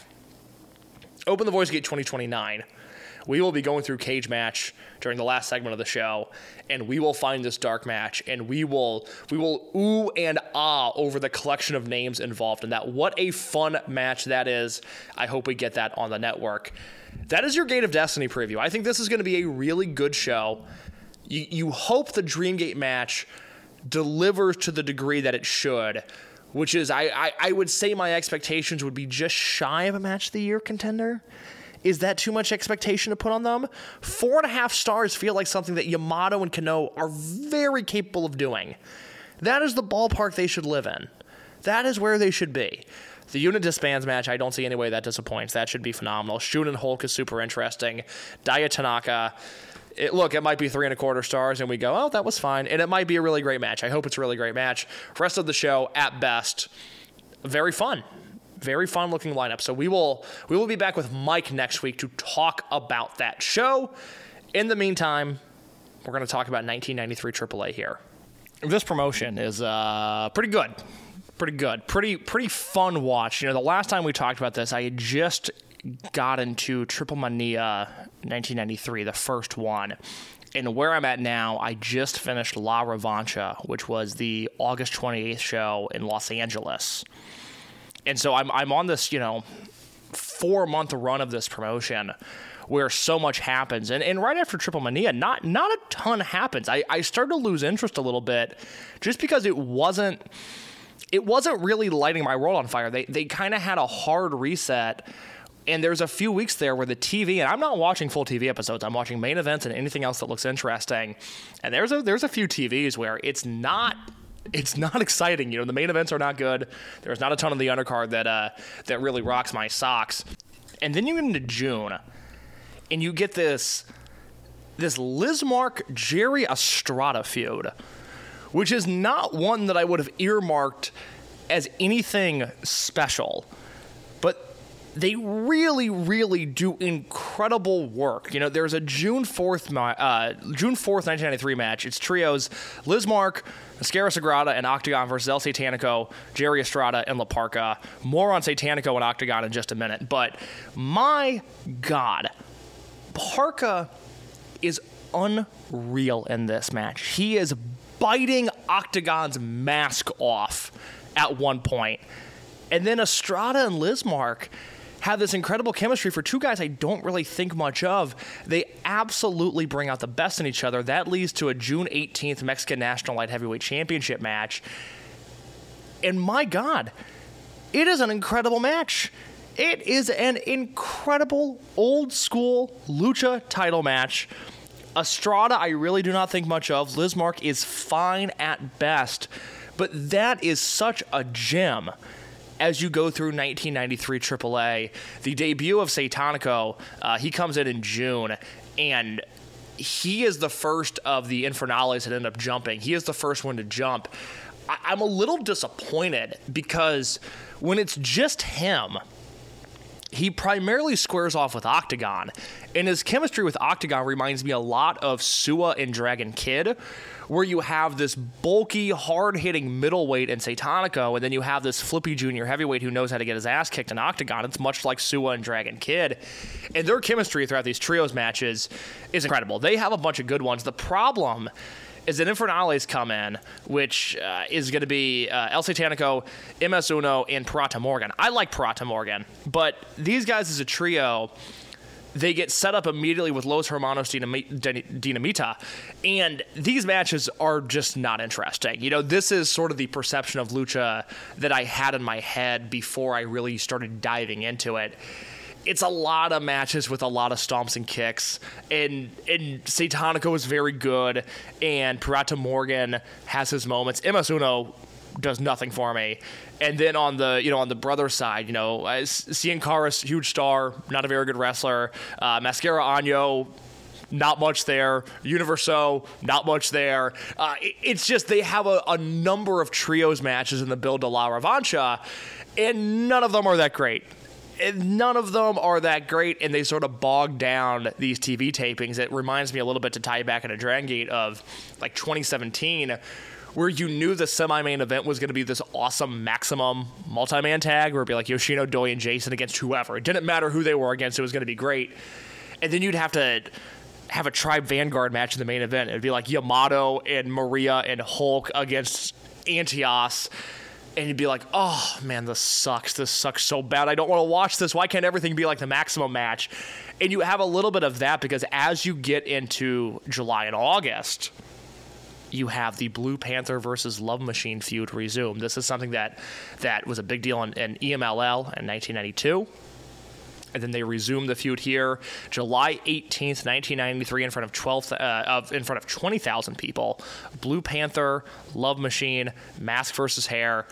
Open the Voice Gate 2029. We will be going through Cage Match during the last segment of the show, and we will find this dark match, and we will ooh and ah over the collection of names involved in that. What a fun match that is. I hope we get that on the network. That is your Gate of Destiny preview. I think this is going to be a really good show. You hope the Dream Gate match delivers to the degree that it should, which is, I would say my expectations would be just shy of a Match of the Year contender. Is that too much expectation to put on them? 4.5 stars feel like something that Yamato and Kano are very capable of doing. That is the ballpark they should live in. That is where they should be. The Unit Disbands match, I don't see any way that disappoints. That should be phenomenal. Shun and Hulk is super interesting. Daya Tanaka, it might be 3.25 stars, and we go, oh, that was fine. And it might be a really great match. I hope it's a really great match. Rest of the show, at best, very fun. Very fun looking lineup. So we will be back with Mike next week to talk about that show. In the meantime, we're going to talk about 1993 AAA here. This promotion is pretty good. Pretty fun watch. The last time we talked about this, I had just got into Triple Mania 1993, the first one. And where I'm at now, I just finished La Revancha, which was the August 28th show in Los Angeles. And so I'm on this, 4-month run of this promotion where so much happens. And right after Triple Mania, not a ton happens. I started to lose interest a little bit just because it wasn't really lighting my world on fire. They kind of had a hard reset. And there's a few weeks there where the TV, and I'm not watching full TV episodes, I'm watching main events and anything else that looks interesting. And there's a few TVs where it's not exciting. The main events are not good. There's not a ton of the undercard that really rocks my socks. And then you get into June, and you get this Lizmark Jerry Estrada feud, which is not one that I would have earmarked as anything special. But they really, really do incredible work. You know, there's a June 4th, 1993 match. It's trios Lizmark, Mascara Sagrada, and Octagon versus El Satanico, Jerry Estrada, and La Parca. More on Satanico and Octagon in just a minute. But my God, Parca is unreal in this match. He is biting Octagon's mask off at one point. And then Estrada and Lizmark have this incredible chemistry for two guys I don't really think much of. They absolutely bring out the best in each other. That leads to a June 18th Mexican National Light Heavyweight Championship match. And my God, it is an incredible match. It is an incredible old-school lucha title match. Estrada, I really do not think much of. Lizmark is fine at best. But that is such a gem as you go through 1993 AAA. The debut of Satanico, he comes in June, and he is the first of the Infernales that end up jumping. He is the first one to jump. I'm a little disappointed because when it's just him, he primarily squares off with Octagon, and his chemistry with Octagon reminds me a lot of Sua and Dragon Kid, where you have this bulky, hard-hitting middleweight in Satanico, and then you have this flippy junior heavyweight who knows how to get his ass kicked in Octagon. It's much like Sua and Dragon Kid, and their chemistry throughout these trios matches is incredible. They have a bunch of good ones. The problem is that Infernales come in, which is going to be El Satanico, MS Uno, and Pirata Morgan. I like Pirata Morgan, but these guys as a trio, they get set up immediately with Los Hermanos Dinamita, and these matches are just not interesting. You know, this is sort of the perception of lucha that I had in my head before I really started diving into it. It's a lot of matches with a lot of stomps and kicks, and Satanico is very good, and Pirata Morgan has his moments. MS Uno does nothing for me. And then on the brother side, Cien Caras, huge star, not a very good wrestler. Mascara Año, not much there. Universo, not much there. It's just they have a number of trios matches in the Build de la Revancha, and none of them are that great. And they sort of bog down these TV tapings. It reminds me a little bit, to tie back into Dragon Gate, of like 2017, where you knew the semi-main event was going to be this awesome Maximum multi-man tag, where it'd be like Yoshino, Doi, and Jason against whoever. It didn't matter who they were against. It was going to be great. And then you'd have to have a Tribe Vanguard match in the main event. It'd be like Yamato and Maria and Hulk against Antios. And you'd be like, oh, man, this sucks. This sucks so bad. I don't want to watch this. Why can't everything be like the Maximum match? And you have a little bit of that because as you get into July and August, you have the Blue Panther versus Love Machine feud resume. This is something that was a big deal in EMLL in 1992. And then they resume the feud here, July 18th, 1993, in front of 20,000 people. Blue Panther, Love Machine, Mask versus Hair.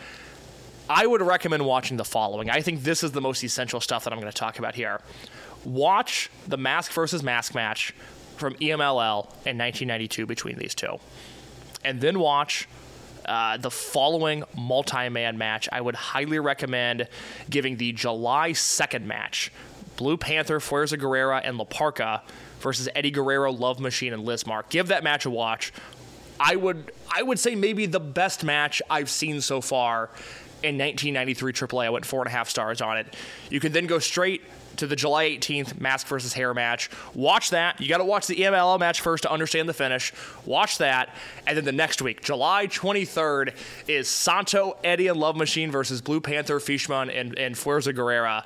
I would recommend watching the following. I think this is the most essential stuff that I'm going to talk about here. Watch the Mask versus Mask match from EMLL in 1992 between these two. And then watch the following multi-man match. I would highly recommend giving the July 2nd match, Blue Panther, Fuerza Guerrera, and La Parca versus Eddie Guerrero, Love Machine, and Lizmark. Give that match a watch. I would say maybe the best match I've seen so far in 1993 AAA. I went 4.5 stars on it. You can then go straight to the July 18th Mask versus Hair match. Watch that. You got to watch the EMLL match first to understand the finish. Watch that. And then the next week, July 23rd, is Santo, Eddie, and Love Machine versus Blue Panther, Fishman, and Fuerza Guerrera.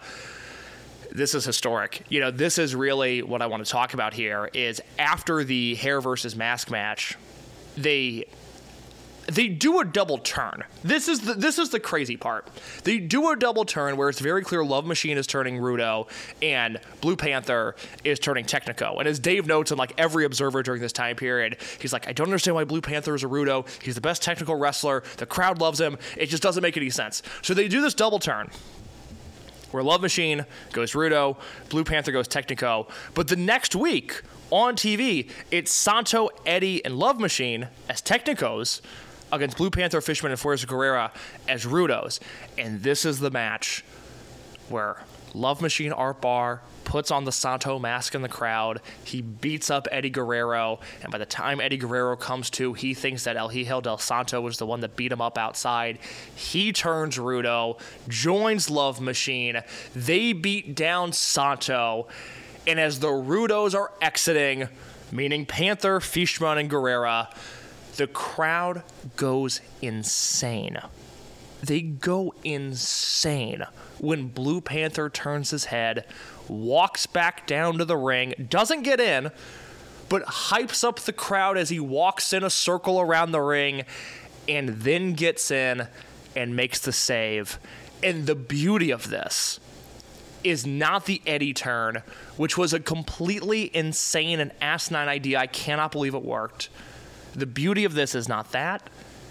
This is historic. This is really what I want to talk about here, is after the Hair versus Mask match, they do a double turn. This is the crazy part. They do a double turn where it's very clear Love Machine is turning Rudo and Blue Panther is turning Technico. And as Dave notes, and like every observer during this time period, he's like, I don't understand why Blue Panther is a Rudo. He's the best technical wrestler. The crowd loves him. It just doesn't make any sense. So they do this double turn where Love Machine goes Rudo, Blue Panther goes Technico. But the next week on TV, it's Santo, Eddie, and Love Machine as Technicos against Blue Panther, Fishman, and Fuerza Guerrera as Rudos. And this is the match where Love Machine Art Barr puts on the Santo mask in the crowd. He beats up Eddie Guerrero, and by the time Eddie Guerrero comes to, he thinks that El Hijo del Santo was the one that beat him up outside. He turns Rudo, joins Love Machine. They beat down Santo, and as the Rudos are exiting, meaning Panther, Fishman, and Guerrera, the crowd goes insane. They go insane when Blue Panther turns his head, walks back down to the ring, doesn't get in, but hypes up the crowd as he walks in a circle around the ring, and then gets in and makes the save. And the beauty of this is not the Eddie turn, which was a completely insane and asinine idea. I cannot believe it worked. The beauty of this is not that.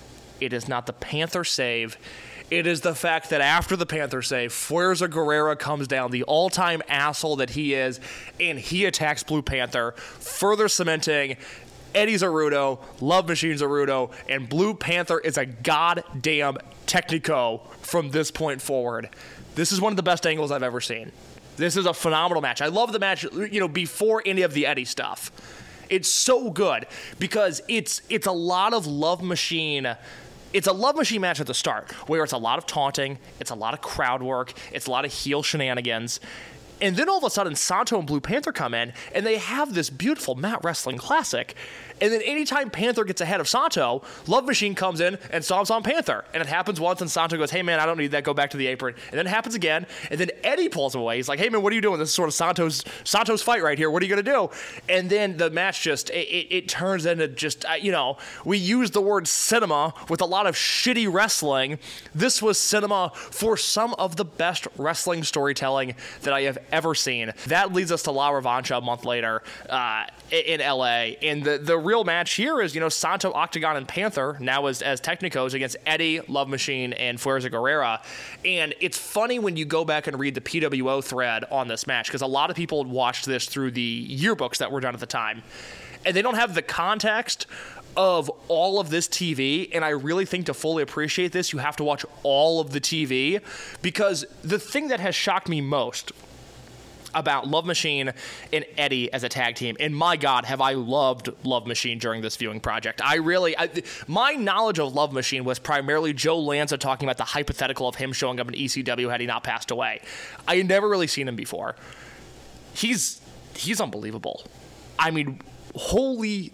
It is not the Panther save. It is the fact that after the Panther save, Fuerza Guerrera comes down, the all-time asshole that he is, and he attacks Blue Panther, further cementing Eddie's a Rudo, Love Machine's a Rudo, and Blue Panther is a goddamn Technico from this point forward. This is one of the best angles I've ever seen. This is a phenomenal match. I love the match, before any of the Eddie stuff. It's so good because it's a lot of Love Machine. It's a Love Machine match at the start where it's a lot of taunting, it's a lot of crowd work, it's a lot of heel shenanigans. And then all of a sudden, Santo and Blue Panther come in, and they have this beautiful mat wrestling classic. And then anytime Panther gets ahead of Santo, Love Machine comes in and stomps on Panther. And it happens once, and Santo goes, hey, man, I don't need that. Go back to the apron. And then it happens again. And then Eddie pulls him away. He's like, hey, man, what are you doing? This is sort of Santo's fight right here. What are you going to do? And then the match just, it turns into just, we use the word cinema with a lot of shitty wrestling. This was cinema for some of the best wrestling storytelling that I have ever seen. That leads us to La Revancha a month later in LA. And the real match here is, Santo, Octagon, and Panther, now as Technicos, against Eddie, Love Machine, and Fuerza Guerrera. And it's funny when you go back and read the PWO thread on this match, because a lot of people watched this through the yearbooks that were done at the time. And they don't have the context of all of this TV, and I really think to fully appreciate this, you have to watch all of the TV, because the thing that has shocked me most about Love Machine and Eddie as a tag team, and my God, have I loved Love Machine during this viewing project. My knowledge of Love Machine was primarily Joe Lanza talking about the hypothetical of him showing up in ECW had he not passed away. I had never really seen him before. He's unbelievable. I mean, holy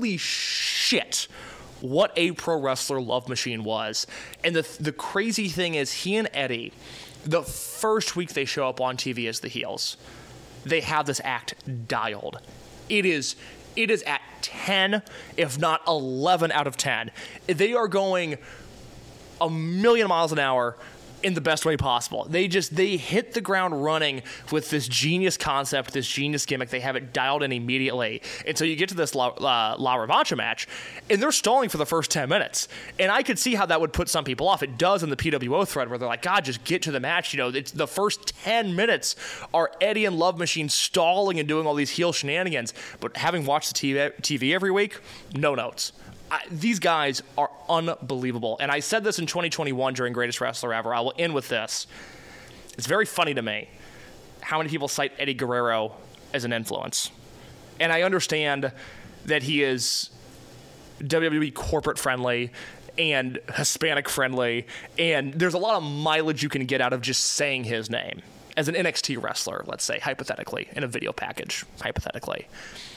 shit, what a pro wrestler Love Machine was. And the crazy thing is, he and Eddie, the first week they show up on TV as the heels, they have this act dialed. It is at 10, if not 11 out of 10. They are going a million miles an hour in the best way possible. They hit the ground running with this genius concept, this genius gimmick. They have it dialed in immediately. And so you get to this La Revancha match, and they're stalling for the first 10 minutes. And I could see how that would put some people off. It does in the PWO thread where they're like, God, just get to the match. It's the first 10 minutes are Eddie and Love Machine stalling and doing all these heel shenanigans. But having watched the TV every week, no notes. These guys are unbelievable. And I said this in 2021 during Greatest Wrestler Ever. I will end with this. It's very funny to me how many people cite Eddie Guerrero as an influence. And I understand that he is WWE corporate friendly and Hispanic friendly, and there's a lot of mileage you can get out of just saying his name as an NXT wrestler, let's say, hypothetically, in a video package, hypothetically.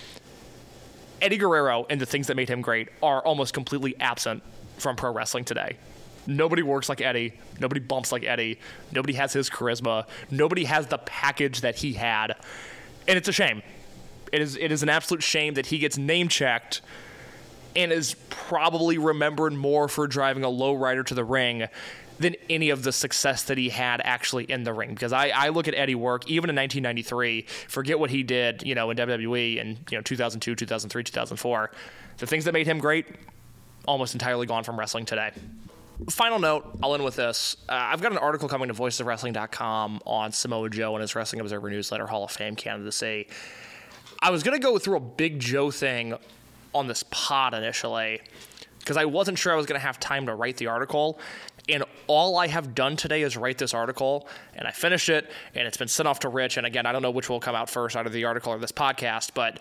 Eddie Guerrero and the things that made him great are almost completely absent from pro wrestling today. Nobody works like Eddie. Nobody bumps like Eddie. Nobody has his charisma. Nobody has the package that he had. And it's a shame. It is an absolute shame that he gets name-checked and is probably remembered more for driving a lowrider to the ring than any of the success that he had actually in the ring. Because I look at Eddie work, even in 1993, forget what he did, in WWE in 2002, 2003, 2004. The things that made him great, almost entirely gone from wrestling today. Final note, I'll end with this. I've got an article coming to voicesofwrestling.com on Samoa Joe and his Wrestling Observer Newsletter Hall of Fame candidacy. I was going to go through a Big Joe thing on this pod initially, because I wasn't sure I was going to have time to write the article. And all I have done today is write this article, and I finished it, and it's been sent off to Rich. And again, I don't know which will come out first, either the article or this podcast, but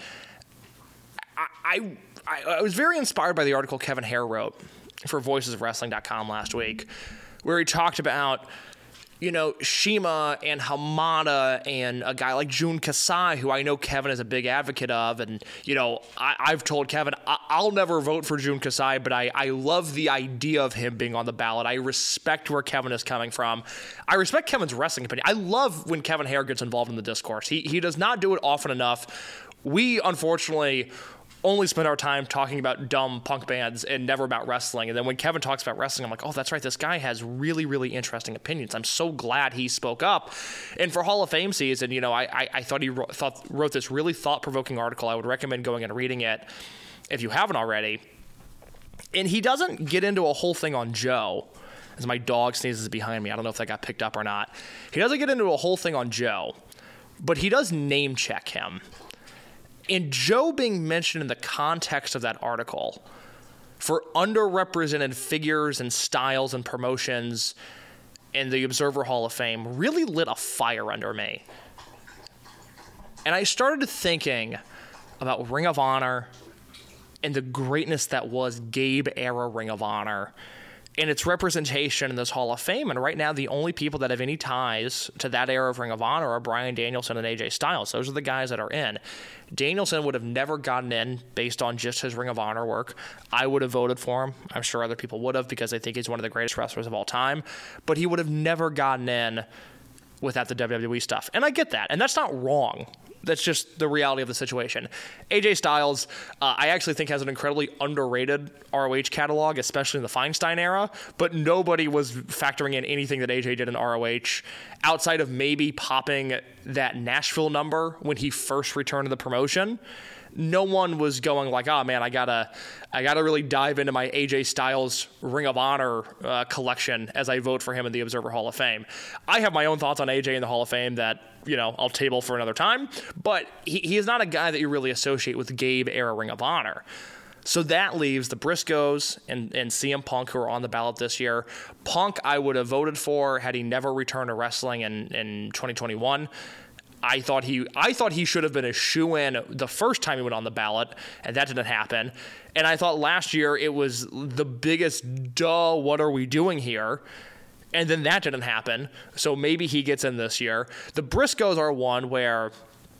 I was very inspired by the article Kevin Hare wrote for voicesofwrestling.com last week, where he talked about, you know, Shima and Hamada and a guy like Jun Kasai, who I know Kevin is a big advocate of. And, you know, I've told Kevin, I'll never vote for Jun Kasai, but I love the idea of him being on the ballot. I respect where Kevin is coming from. I respect Kevin's wrestling opinion. I love when Kevin Hare gets involved in the discourse. He does not do it often enough. We, unfortunately, only spend our time talking about dumb punk bands and never about wrestling. And then when Kevin talks about wrestling, I'm like, oh, that's right. This guy has really, really interesting opinions. I'm so glad he spoke up. And for Hall of Fame season, you know, I thought he wrote this really thought-provoking article. I would recommend going and reading it if you haven't already. And he doesn't get into a whole thing on Joe, as my dog sneezes behind me. I don't know if that got picked up or not. He doesn't get into a whole thing on Joe, but he does name check him. And Joe being mentioned in the context of that article for underrepresented figures and styles and promotions in the Observer Hall of Fame really lit a fire under me. And I started thinking about Ring of Honor and the greatness that was Gabe-era Ring of Honor and its representation in this Hall of Fame. And right now, the only people that have any ties to that era of Ring of Honor are Bryan Danielson and AJ Styles. Those are the guys that are in. Danielson would have never gotten in based on just his Ring of Honor work. I would have voted for him. I'm sure other people would have, because I think he's one of the greatest wrestlers of all time. But he would have never gotten in without the WWE stuff. And I get that. And that's not wrong. That's just the reality of the situation. AJ Styles, I actually think, has an incredibly underrated ROH catalog, especially in the Feinstein era, but nobody was factoring in anything that AJ did in ROH outside of maybe popping that Nashville number when he first returned to the promotion. No one was going like, oh man, I gotta really dive into my AJ Styles Ring of Honor collection as I vote for him in the Observer Hall of Fame. I have my own thoughts on AJ in the Hall of Fame that, you know, I'll table for another time, but he is not a guy that you really associate with Gabe-era Ring of Honor. So that leaves the Briscoes and CM Punk, who are on the ballot this year. Punk, I would have voted for had he never returned to wrestling in 2021. I thought he should have been a shoo-in the first time he went on the ballot, and that didn't happen. And I thought last year it was the biggest duh, what are we doing here? And then that didn't happen, so maybe he gets in this year. The Briscoes are one where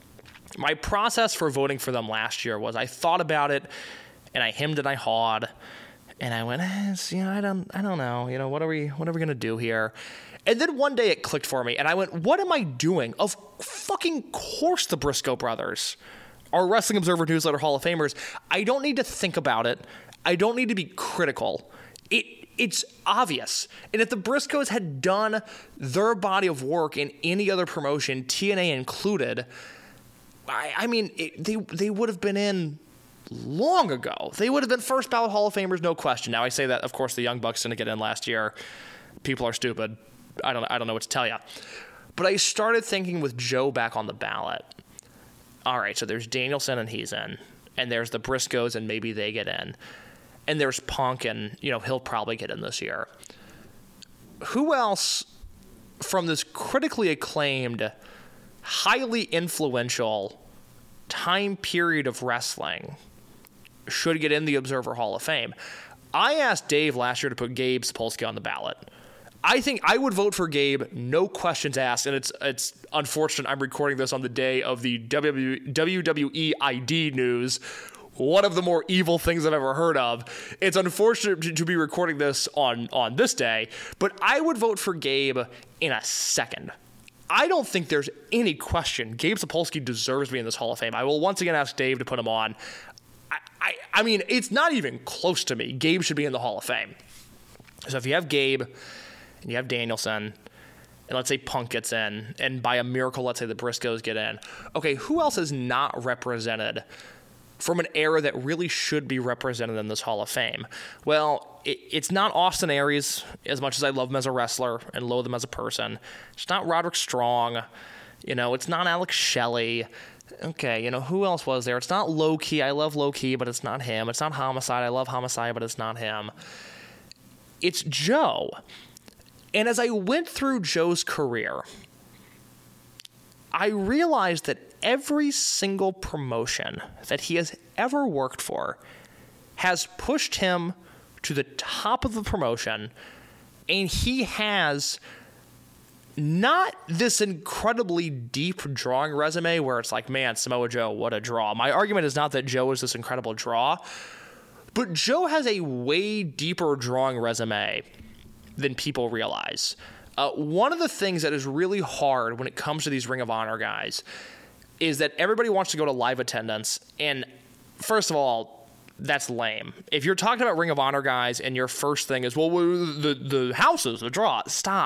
my process for voting for them last year was I thought about it, and I hemmed and I hawed, and I went, I don't know, you know, what are we gonna do here? And then one day it clicked for me, and I went, what am I doing? Of fucking course the Briscoe brothers are Wrestling Observer Newsletter Hall of Famers. I don't need to think about it. I don't need to be critical. It's obvious. And if the Briscoes had done their body of work in any other promotion, TNA included, they would have been in long ago. They would have been first ballot Hall of Famers, no question. Now, I say that, of course, the Young Bucks didn't get in last year. People are stupid. I don't know what to tell you. But I started thinking with Joe back on the ballot. All right, so there's Danielson and he's in. And there's the Briscoes and maybe they get in. And there's Punk and, you know, he'll probably get in this year. Who else from this critically acclaimed, highly influential time period of wrestling should get in the Observer Hall of Fame? I asked Dave last year to put Gabe Sapolsky on the ballot. I think I would vote for Gabe, no questions asked, and it's unfortunate I'm recording this on the day of the WWE ID news, one of the more evil things I've ever heard of. It's unfortunate to be recording this on this day, but I would vote for Gabe in a second. I don't think there's any question Gabe Sapolsky deserves to be in this Hall of Fame. I will once again ask Dave to put him on. I mean, it's not even close to me. Gabe should be in the Hall of Fame. So if you have Gabe and you have Danielson, and let's say Punk gets in, and by a miracle, let's say the Briscoes get in. Okay, who else is not represented from an era that really should be represented in this Hall of Fame? Well, it's not Austin Aries, as much as I love him as a wrestler and loathe him as a person. It's not Roderick Strong. You know, it's not Alex Shelley. Okay, you know, who else was there? It's not Low Key. I love Low Key, but it's not him. It's not Homicide. I love Homicide, but it's not him. It's Joe. And as I went through Joe's career, I realized that every single promotion that he has ever worked for has pushed him to the top of the promotion, and he has not this incredibly deep drawing resume where it's like, man, Samoa Joe, what a draw. My argument is not that Joe is this incredible draw, but Joe has a way deeper drawing resume than people realize. One of the things that is really hard when it comes to these Ring of Honor guys is that everybody wants to go to live attendance, and first of all, that's lame. If you're talking about Ring of Honor guys and your first thing is, well, the houses, the draw,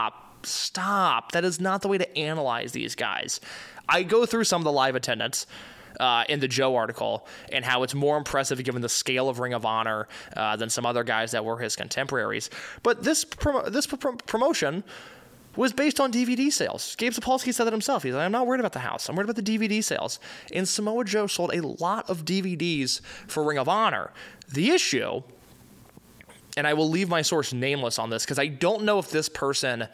stop. That is not the way to analyze these guys. I go through some of the live attendance in the Joe article and how it's more impressive given the scale of Ring of Honor than some other guys that were his contemporaries. But this promotion was based on DVD sales. Gabe Sapolsky said that himself. He's like, I'm not worried about the house. I'm worried about the DVD sales. And Samoa Joe sold a lot of DVDs for Ring of Honor. The issue, and I will leave my source nameless on this because I don't know if this person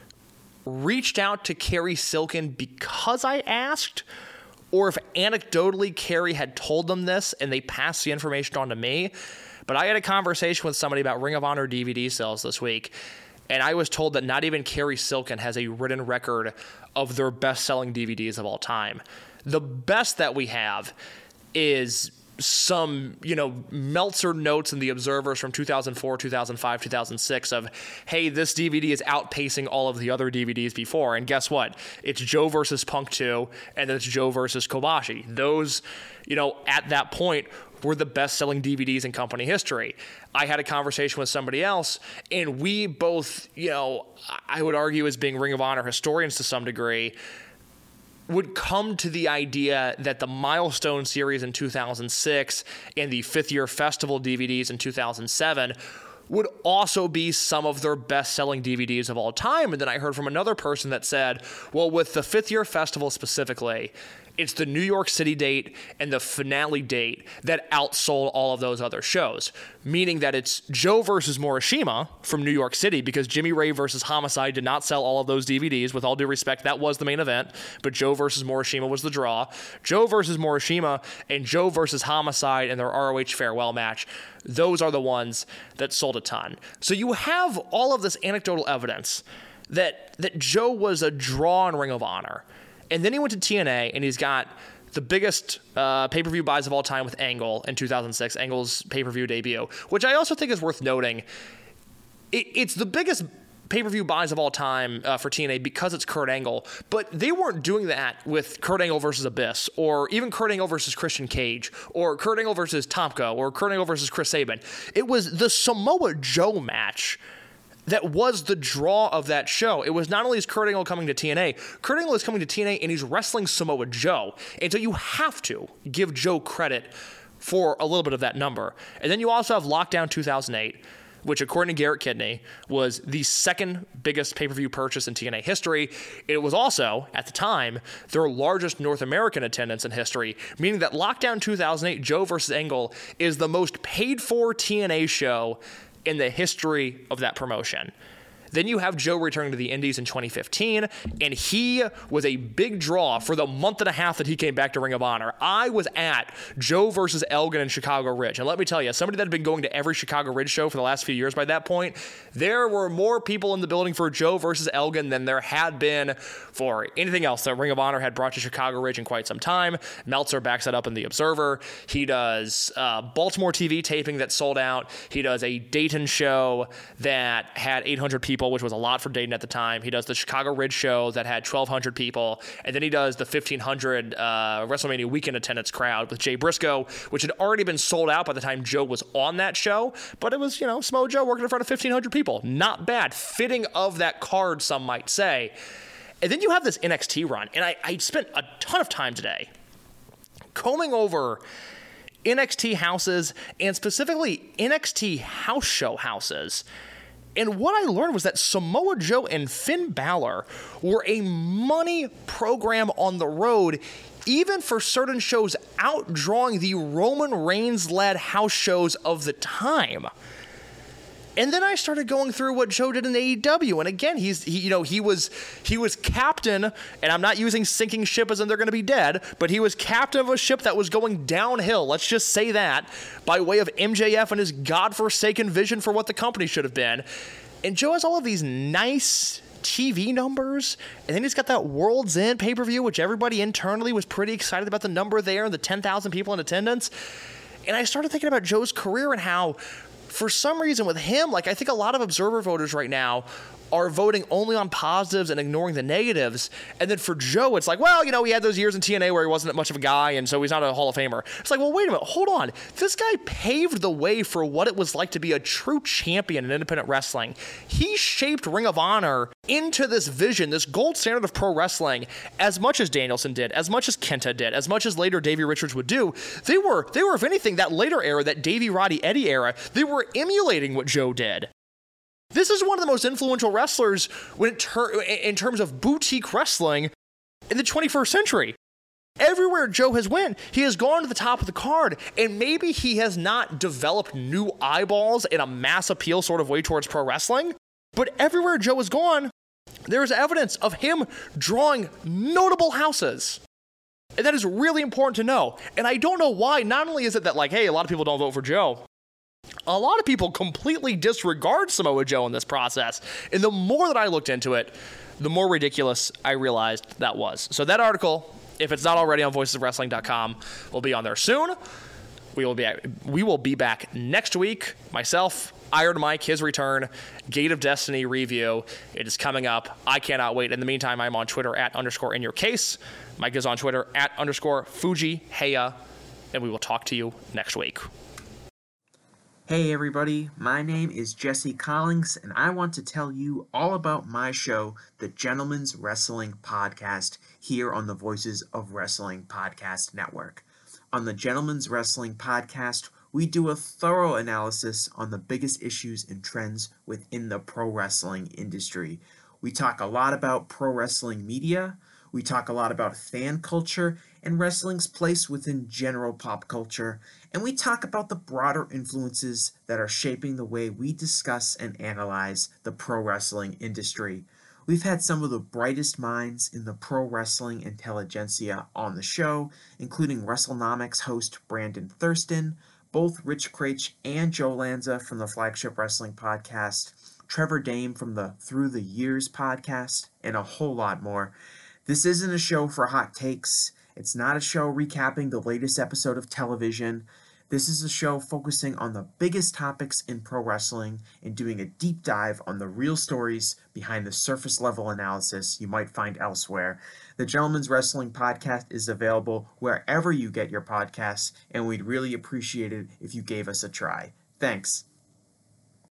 reached out to Kerry Silkin because I asked, or if anecdotally Kerry had told them this and they passed the information on to me. But I had a conversation with somebody about Ring of Honor DVD sales this week, and I was told that not even Kerry Silkin has a written record of their best-selling DVDs of all time. The best that we have is some, Meltzer notes in the Observers from 2004, 2005, 2006 of, hey, this DVD is outpacing all of the other DVDs before. And guess what? It's Joe versus Punk 2, and then it's Joe versus Kobashi. Those, at that point, were the best-selling DVDs in company history. I had a conversation with somebody else, and we both, I would argue as being Ring of Honor historians to some degree, would come to the idea that the Milestone series in 2006 and the Fifth Year Festival DVDs in 2007 would also be some of their best-selling DVDs of all time. And then I heard from another person that said, well, with the Fifth Year Festival specifically, it's the New York City date and the finale date that outsold all of those other shows, meaning that it's Joe versus Morishima from New York City, because Jimmy Ray versus Homicide did not sell all of those DVDs. With all due respect, that was the main event, but Joe versus Morishima was the draw. Joe versus Morishima and Joe versus Homicide and their ROH farewell match, those are the ones that sold a ton. So you have all of this anecdotal evidence that Joe was a draw in Ring of Honor. And then he went to TNA, and he's got the biggest pay-per-view buys of all time with Angle in 2006, Angle's pay-per-view debut, which I also think is worth noting. It's the biggest pay-per-view buys of all time for TNA because it's Kurt Angle, but they weren't doing that with Kurt Angle versus Abyss, or even Kurt Angle versus Christian Cage, or Kurt Angle versus Tomko, or Kurt Angle versus Chris Sabin. It was the Samoa Joe match that was the draw of that show. It was not only is Kurt Angle coming to TNA, Kurt Angle is coming to TNA and he's wrestling Samoa Joe. And so you have to give Joe credit for a little bit of that number. And then you also have Lockdown 2008, which according to Garrett Kidney was the second biggest pay-per-view purchase in TNA history. It was also, at the time, their largest North American attendance in history, meaning that Lockdown 2008, Joe versus Angle, is the most paid-for TNA show in the history of that promotion. Then you have Joe returning to the Indies in 2015, and he was a big draw for the month and a half that he came back to Ring of Honor. I was at Joe versus Elgin in Chicago Ridge, and let me tell you, somebody that had been going to every Chicago Ridge show for the last few years by that point, there were more people in the building for Joe versus Elgin than there had been for anything else that Ring of Honor had brought to Chicago Ridge in quite some time. Meltzer backs that up in the Observer. He does Baltimore TV taping that sold out. He does a Dayton show that had 800 people, which was a lot for Dayton at the time. He does the Chicago Ridge show that had 1,200 people, and then he does the 1,500 WrestleMania weekend attendance crowd with Jay Briscoe, which had already been sold out by the time Joe was on that show, but it was, Samoa Joe working in front of 1,500 people. Not bad. Fitting of that card, some might say. And then you have this NXT run, and I spent a ton of time today combing over NXT houses, and specifically NXT house show houses. And what I learned was that Samoa Joe and Finn Balor were a money program on the road, even for certain shows outdrawing the Roman Reigns-led house shows of the time. And then I started going through what Joe did in AEW, and again, he was captain, and I'm not using sinking ship as in they're going to be dead, but he was captain of a ship that was going downhill. Let's just say that by way of MJF and his godforsaken vision for what the company should have been. And Joe has all of these nice TV numbers, and then he's got that World's End pay-per-view, which everybody internally was pretty excited about the number there and the 10,000 people in attendance. And I started thinking about Joe's career and how, for some reason with him, like I think a lot of observer voters right now are voting only on positives and ignoring the negatives. And then for Joe, it's like, well, he had those years in TNA where he wasn't much of a guy, and so he's not a Hall of Famer. It's like, well, wait a minute, hold on. This guy paved the way for what it was like to be a true champion in independent wrestling. He shaped Ring of Honor into this vision, this gold standard of pro wrestling, as much as Danielson did, as much as Kenta did, as much as later Davey Richards would do. They were, if anything, that later era, that Davey, Roddy, Eddie era, they were emulating what Joe did. This is one of the most influential wrestlers in terms of boutique wrestling in the 21st century. Everywhere Joe has went, he has gone to the top of the card, and maybe he has not developed new eyeballs in a mass appeal sort of way towards pro wrestling, but everywhere Joe has gone, there is evidence of him drawing notable houses. And that is really important to know. And I don't know why. Not only is it that, like, hey, a lot of people don't vote for Joe, a lot of people completely disregard Samoa Joe in this process. And the more that I looked into it, the more ridiculous I realized that was. So that article, if it's not already on voicesofwrestling.com, will be on there soon. We will be back next week. Myself, Iron Mike, his return, Gate of Destiny review. It is coming up. I cannot wait. In the meantime, I'm on Twitter @_InYourCase. Mike is on Twitter @_FujiHeya. And we will talk to you next week. Hey everybody, my name is Jesse Collins, and I want to tell you all about my show, The Gentleman's Wrestling Podcast, here on the Voices of Wrestling Podcast Network. On the Gentleman's Wrestling Podcast, we do a thorough analysis on the biggest issues and trends within the pro wrestling industry. We talk a lot about pro wrestling media, we talk a lot about fan culture and wrestling's place within general pop culture, and we talk about the broader influences that are shaping the way we discuss and analyze the pro wrestling industry. We've had some of the brightest minds in the pro wrestling intelligentsia on the show, including WrestleNomics host Brandon Thurston, both Rich Craich and Joe Lanza from the Flagship Wrestling Podcast, Trevor Dame from the Through the Years podcast, and a whole lot more. This isn't a show for hot takes. It's not a show recapping the latest episode of television. This is a show focusing on the biggest topics in pro wrestling and doing a deep dive on the real stories behind the surface level analysis you might find elsewhere. The Gentleman's Wrestling Podcast is available wherever you get your podcasts, and we'd really appreciate it if you gave us a try. Thanks.